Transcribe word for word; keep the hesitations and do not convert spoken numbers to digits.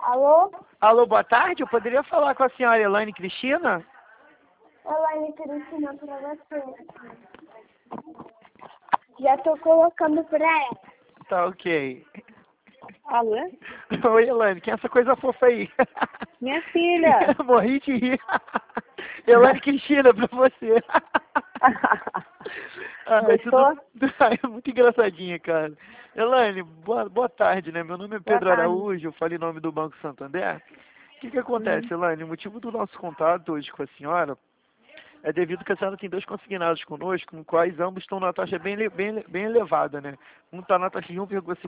Alô? Alô, boa tarde. Eu poderia falar com a senhora Elaine Cristina? Elaine Cristina pra você. Já tô colocando pra ela. Tá ok. Alô? Oi, Elaine. Quem é essa coisa fofa aí? Minha filha. Morri de rir. Elaine Cristina pra você. Ai, Gostou? tudo... Ai, é muito engraçadinha, cara. Elaine, boa, boa tarde, né? Meu nome é Boa Pedro tarde. Araújo, eu falei em nome do Banco Santander. O que que acontece, Uhum. Elaine? O motivo do nosso contato hoje com a senhora é devido que a senhora tem dois consignados conosco, no quais ambos estão na taxa bem, ele- bem, ele- bem elevada, né? Um está na taxa de um vírgula